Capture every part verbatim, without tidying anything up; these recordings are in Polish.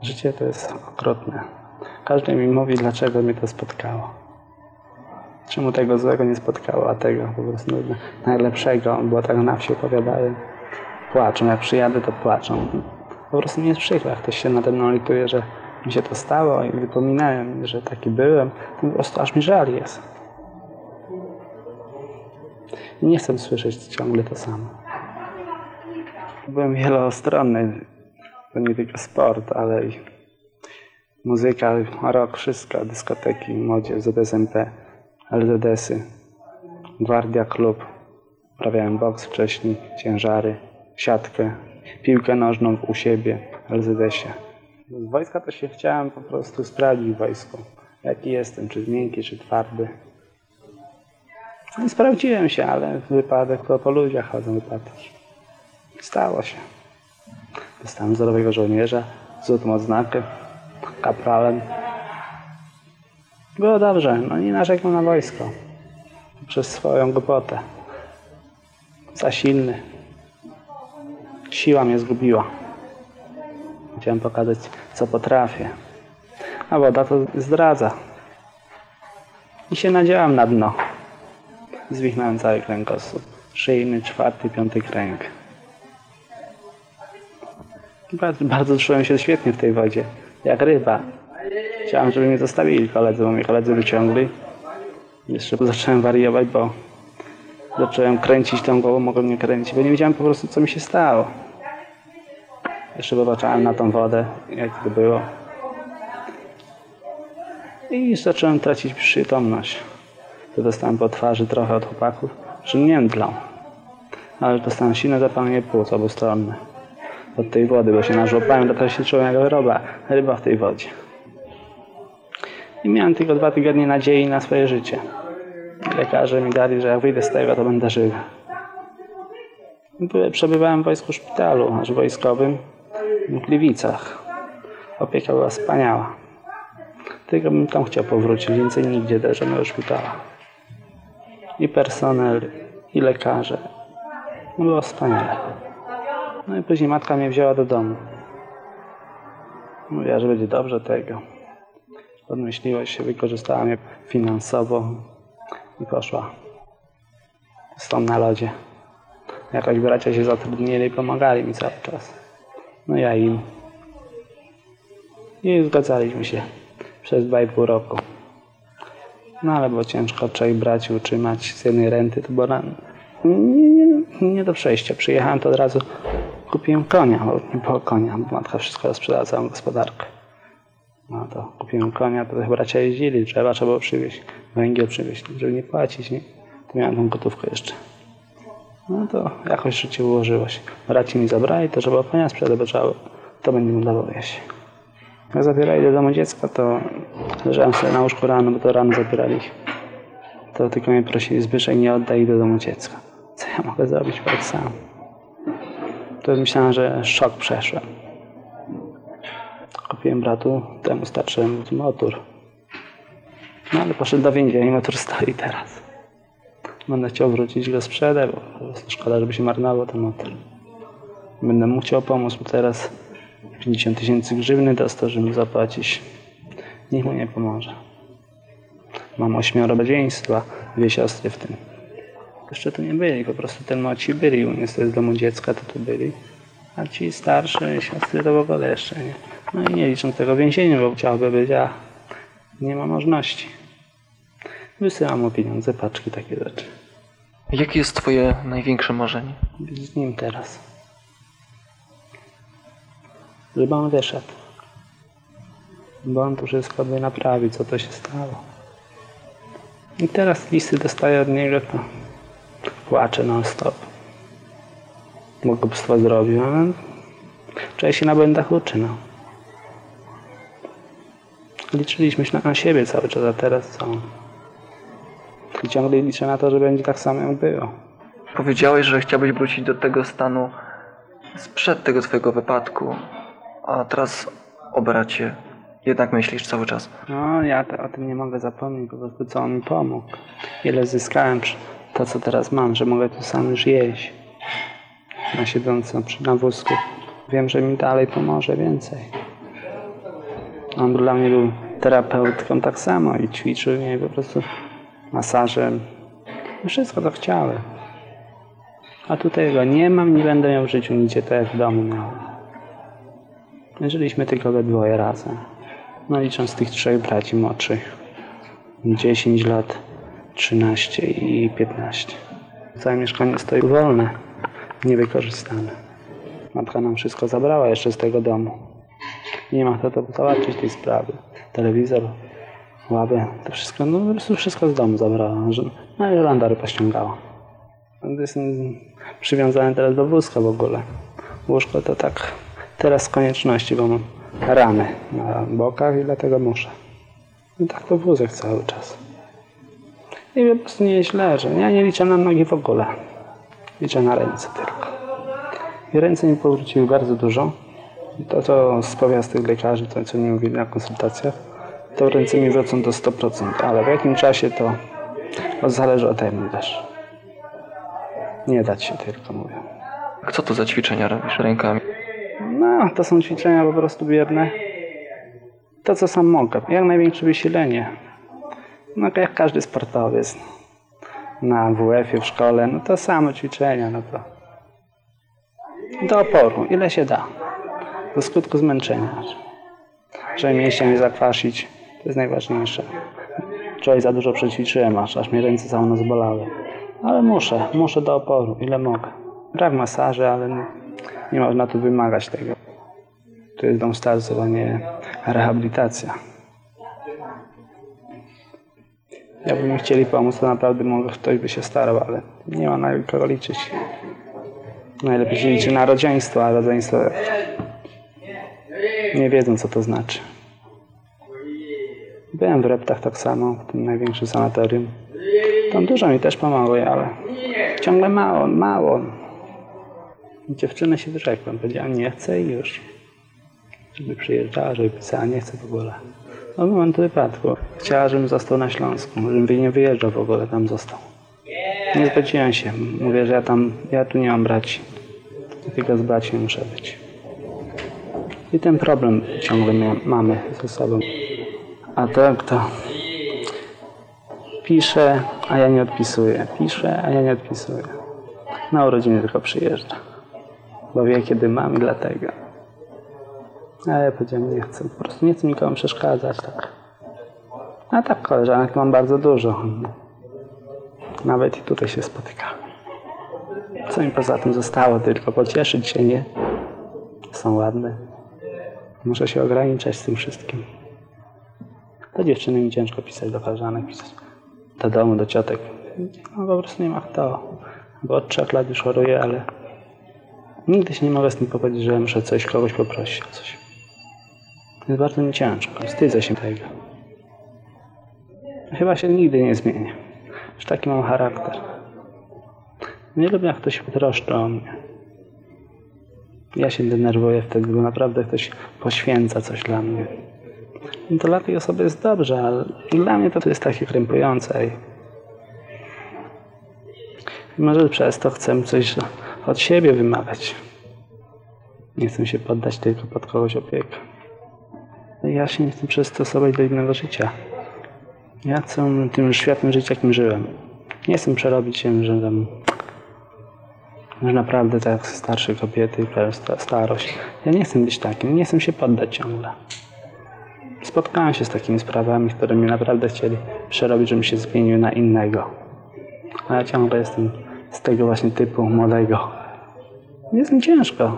Życie to jest okrutne. Każdy mi mówi, dlaczego mnie to spotkało. Czemu tego złego nie spotkało, a tego po prostu najlepszego, bo tak na wsi opowiadają. Płaczą, jak przyjadę, to płaczą. Po prostu mi jest przykro, jak ktoś się nade mną lituje, że mi się to stało i wypominałem, że taki byłem. Po prostu aż mi żal jest. I nie chcę słyszeć ciągle to samo. Byłem wielostronny. To nie tylko sport, ale i muzyka, rock, wszystko, dyskoteki, młodzież, Z S M P, L Z S-y, Gwardia Klub. Uprawiałem boks wcześniej, ciężary, siatkę, piłkę nożną u siebie, w L Z S-ie. Z wojska to się chciałem po prostu sprawdzić w wojsku. Jaki jestem, czy miękki, czy twardy. No, sprawdziłem się, ale wypadek to po ludziach chodzą wypadki. Stało się. Dostałem wzorowego żołnierza, złotą odznakę, kapralem. Było dobrze, no nie narzekam na wojsko. Przez swoją głupotę. Za silny. Siła mnie zgubiła. Chciałem pokazać, co potrafię. A woda to zdradza. I się nadziałam na dno. Zwichnąłem cały kręgosłup. Szyjny, czwarty, piąty kręg. Bardzo, bardzo czułem się świetnie w tej wodzie. Jak ryba. Chciałem, żeby mnie zostawili koledzy, bo mnie koledzy wyciągli. Jeszcze zacząłem wariować, bo zacząłem kręcić tą głową, mogłem nie kręcić, bo nie wiedziałem po prostu, co mi się stało. Jeszcze popatrzałem na tą wodę, jak to było. I zacząłem tracić przytomność. To dostałem po twarzy trochę od chłopaków, że nie mdlą. Ale dostałem silne zapalenie płuc obustronne. Od tej wody, bo się nażłopałem, dlatego się czułem jak ryba, ryba w tej wodzie. I miałem tylko dwa tygodnie nadziei na swoje życie. Lekarze mi dali, że jak wyjdę z tego, to będę żywy. Przebywałem w wojsku szpitalu, aż wojskowym w Gliwicach. Opieka była wspaniała. Tylko bym tam chciał powrócić, więcej nigdzie do żadnego szpitala. I personel, i lekarze. No było wspaniale. No i później matka mnie wzięła do domu. Mówiła, że będzie dobrze tego. Podmyśliła się, wykorzystała mnie finansowo i poszła. Stąd na lodzie. Jakoś bracia się zatrudnili i pomagali mi cały czas. No ja im. I zgadzaliśmy się przez dwa i pół roku. No ale było ciężko trzech braci utrzymać z jednej renty. To było nie, nie, nie do przejścia. Przyjechałem, to od razu kupiłem konia, bo nie było konia, bo matka wszystko sprzedała, całą gospodarkę. No to kupiłem konia, to bracia jeździli, drzewa trzeba było przywieźć, węgiel przywieźć, żeby nie płacić, nie? To miałem tą gotówkę jeszcze. No to jakoś życie ułożyło się. Braci mi zabrali, to trzeba konia sprzedać, bo trzeba, to będzie mu dało wieś. Jak zabierali do domu dziecka, to leżałem sobie na łóżku rano, bo to rano zabierali ich. To tylko mnie prosili, Zbyszek, nie oddaj ich do domu dziecka. Co ja mogę zrobić tak sam? To myślałem, że szok przeszłem. Kupiłem bratu, temu starszemu motor. No ale poszedł do więzienia i motor stoi teraz. Będę chciał wrócić, go sprzedać, bo po prostu szkoda, żeby się marnował ten motor. Będę mu chciał pomóc, bo teraz pięćdziesiąt tysięcy grzywny dostał, żeby mu zapłacić. Nikt mu nie pomoże. Mam ośmioro rodzeństwa, dwie siostry w tym. Jeszcze tu nie byli, po prostu ten młodsi byli, u mnie z domu dziecka to tu byli. A ci starsze siostry to w ogóle jeszcze nie. No i nie liczą tego więzienia, bo chciałby być, a nie ma możliwości. Wysyłam mu pieniądze, paczki, takie rzeczy. Jakie jest twoje największe marzenie? Być z nim teraz. Żeby on wyszedł. Bo on tu wszystko by naprawił, co to się stało. I teraz listy dostaję od niego, to płaczę non stop. Bo głupstwo zrobił, ale wczoraj się na błędach uczy, no. Liczyliśmy się na siebie cały czas, a teraz co? I ciągle liczę na to, że będzie tak samo jak było. Powiedziałeś, że chciałbyś wrócić do tego stanu sprzed tego twojego wypadku, a teraz o bracie jednak myślisz cały czas. No, ja to, o tym nie mogę zapomnieć, po prostu co on mi pomógł. Ile zyskałem to, co teraz mam, że mogę tu sam już jeść. Na siedząco przy na wózku. Wiem, że mi dalej pomoże więcej. On dla mnie był terapeutką tak samo i ćwiczył mnie po prostu masażem. Wszystko to chciałem. A tutaj go nie mam, nie będę miał w życiu nigdzie, tak jak w domu miałem. Żyliśmy tylko we dwoje razem. No licząc tych trzech braci młodszych. dziesięć lat, trzynaście i piętnaście. Całe mieszkanie stoi wolne, niewykorzystane. Matka nam wszystko zabrała jeszcze z tego domu. Nie ma kto to załatwić tej sprawy. Telewizor, ławę, to wszystko, no po prostu wszystko z domu zabrała. No i żołądary pościągała. Jestem przywiązany teraz do wózka w ogóle. Łóżko to tak teraz z konieczności, bo mam rany na bokach i dlatego muszę. I tak to wózek cały czas. I po prostu nie jest źle, że ja nie liczę na nogi w ogóle. Liczę na ręce tylko. I ręce mi powróciły bardzo dużo. I to, co z powiastych lekarzy, to co mi mówili na konsultacjach, to ręce mi wrócą do sto procent. Ale w jakim czasie to, to zależy ode mnie też. Nie dać się tylko, mówię. Co to za ćwiczenia robisz rękami? No, to są ćwiczenia po prostu bierne. To, co sam mogę. Jak największe wysilenie. No, jak każdy sportowiec. Na W F-ie, w szkole, no to samo ćwiczenia, no to do oporu, ile się da. Do skutku zmęczenia. Żeby mięśnie nie zakwasić, to jest najważniejsze. Wczoraj za dużo przećwiczyłem, aż, aż mnie ręce całe noc bolały. Ale muszę, muszę do oporu, ile mogę. Brak masaży, ale nie, nie można tu wymagać tego. To jest dom starców, a nie rehabilitacja. Jakby mi chcieli pomóc, to naprawdę może ktoś by się starał, ale nie ma na kogo liczyć. Najlepiej się liczy na rodzeństwo, a rodzeństwo nie wiedzą, co to znaczy. Byłem w Reptach tak samo, w tym największym sanatorium. Tam dużo mi też pomogło, ale ciągle mało, mało. Dziewczyny się wyrzekłem, powiedziałem, nie chcę i już. Żeby przyjeżdżała, żeby pisała, nie chcę w ogóle. No moment wypadku. Chciała, żebym został na Śląsku, żebym nie wyjeżdżał w ogóle, tam został. Nie zgodziłem się. Mówię, że ja tam, ja tu nie mam braci. Tylko z braćmi muszę być. I ten problem ciągle mamy ze sobą. A tak to piszę, a ja nie odpisuję. Piszę, a ja nie odpisuję. Na urodziny tylko przyjeżdża. Bo wie, kiedy mam i dlatego. A ja powiedziałem, nie chcę. Po prostu nie chcę nikomu przeszkadzać. Tak. A tak koleżanek mam bardzo dużo. Nawet i tutaj się spotykamy. Co mi poza tym zostało? Tylko pocieszyć się, nie? Są ładne. Muszę się ograniczać z tym wszystkim. Do dziewczyny mi ciężko pisać, do koleżanek pisać. Do domu, do ciotek. No po prostu nie ma kto. Bo od trzech lat już choruję, ale nigdy się nie mogę z tym pogodzić, że muszę coś, kogoś poprosić o coś. Jest bardzo mi ciężko. Wstydzę się tego. Chyba się nigdy nie zmienię. Już taki mam charakter. Nie lubię, jak ktoś troszczy o mnie. Ja się denerwuję wtedy, bo naprawdę ktoś poświęca coś dla mnie. I to dla tej osoby jest dobrze, ale dla mnie to jest takie krępujące. I może przez to chcę coś od siebie wymagać. Nie chcę się poddać tylko pod kogoś opiekę. Ja się nie chcę przystosować do innego życia. Ja chcę tym światem żyć, jakim żyłem. Nie chcę przerobić się, że tam, że naprawdę tak jak starsze kobiety, starość. Ja nie chcę być takim, nie chcę się poddać ciągle. Spotkałem się z takimi sprawami, które mnie naprawdę chcieli przerobić, żebym się zmienił na innego. A ja ciągle jestem z tego właśnie typu młodego. Jest mi ciężko.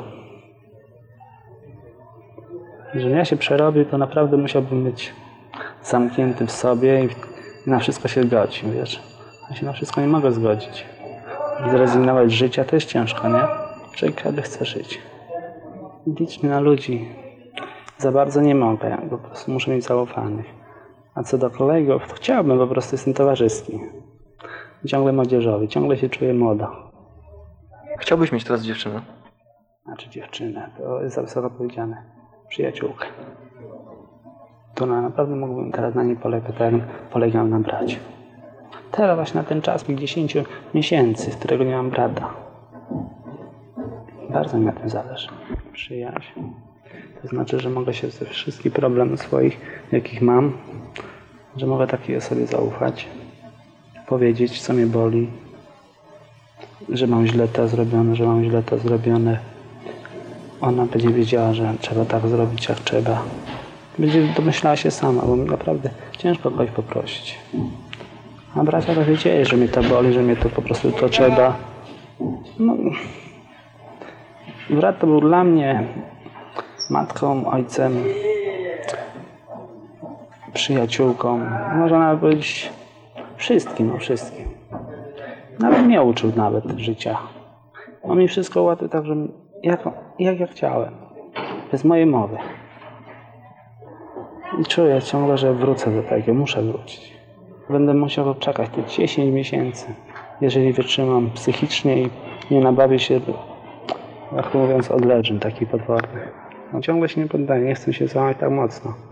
Jeżeli ja się przerobię, to naprawdę musiałbym być zamknięty w sobie i na wszystko się zgodzić, wiesz. Ja się na wszystko nie mogę zgodzić. Zrezygnować z życia to jest ciężko, nie? Człowiek każdy chce żyć. Liczmy na ludzi. Za bardzo nie mogę, ja po prostu muszę mieć zaufanych. A co do kolegów, to chciałbym, po prostu jestem towarzyski. Ciągle młodzieżowy, ciągle się czuję młodo. Chciałbyś mieć teraz dziewczynę? Znaczy dziewczynę, to jest za wysoko powiedziane. Przyjaciółkę. To na, naprawdę mógłbym teraz na niej polegać, tak jak polegam na bracie. Teraz właśnie na ten czas, tych dziesięciu miesięcy, z którego nie mam brata. Bardzo mi na tym zależy. Przyjaźń. To znaczy, że mogę się ze wszystkich problemów swoich, jakich mam, że mogę takiej osobie zaufać, powiedzieć, co mnie boli, że mam źle to zrobione, że mam źle to zrobione. Ona będzie wiedziała, że trzeba tak zrobić, jak trzeba. Będzie domyślała się sama, bo mi naprawdę ciężko kogoś poprosić. A bracia to wiedzieli, że mnie to boli, że mnie to po prostu to trzeba. No, brat to był dla mnie matką, ojcem, przyjaciółką, można nawet powiedzieć wszystkim, no wszystkim. Nawet mnie uczył nawet życia. On mi wszystko ułatwił tak, że jak, jak ja chciałem, bez mojej mowy. I czuję ciągle, że wrócę do tego, muszę wrócić. Będę musiał czekać te dziesięć miesięcy, jeżeli wytrzymam psychicznie i nie nabawię się, jak mówiąc, odleżeń taki potworny. No, ciągle się nie poddaję, nie chcę się złamać tak mocno.